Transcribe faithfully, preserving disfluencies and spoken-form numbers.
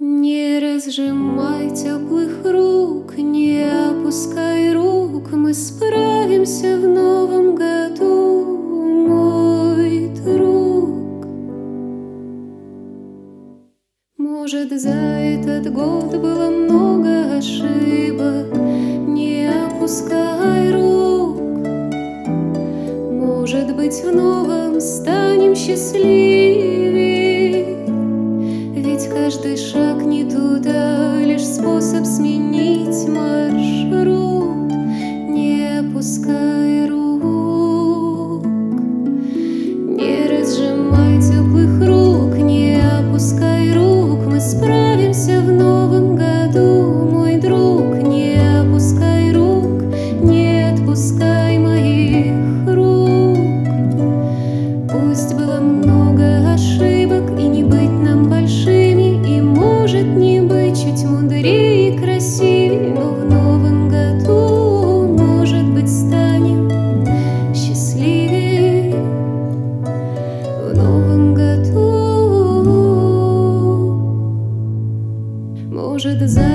Не разжимай теплых рук, не опускай рук, мы справимся в новом году, мой друг. Может, за этот год было много ошибок, не опускай рук. Может быть, в новом станем счастливее, ведь каждый шаг не туда, лишь способ сменить маршрут. Не опускай рук, не разжимай теплых рук, не опускай рук, мы справимся в новом году, мой друг. Не опускай рук, не отпускай моих рук. Пусть было много ошибок, и не быть нам большими, и может не быть чуть мудрее и красивее, но в новом году, может быть, станем счастливее. В новом году, может, за